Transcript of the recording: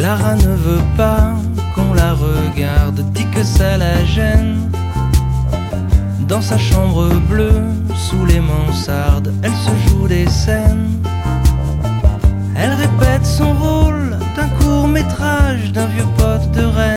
Clara ne veut pas qu'on la regarde, dit que ça la gêne. Dans sa chambre bleue, sous les mansardes, elle se joue des scènes. Elle répète son rôle d'un court-métrage d'un vieux pote de Rennes.